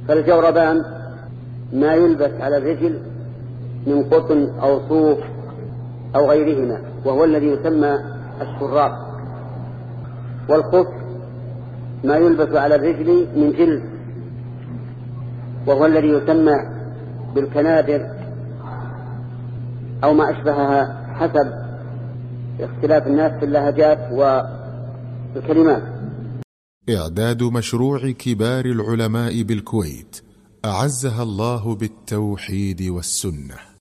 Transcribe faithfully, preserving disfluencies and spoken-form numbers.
فالجوربان ما يلبس على الرجل من قطن أو صوف أو غيرهما، وهو الذي يسمى الشراب. والخف ما يلبس على الرجل من جلد، وهو الذي يسمى بالكنادر أو ما أشبهها حسب اختلاف الناس في اللهجات والكلمات. إعداد مشروع كبار العلماء بالكويت أعزها الله بالتوحيد والسنة.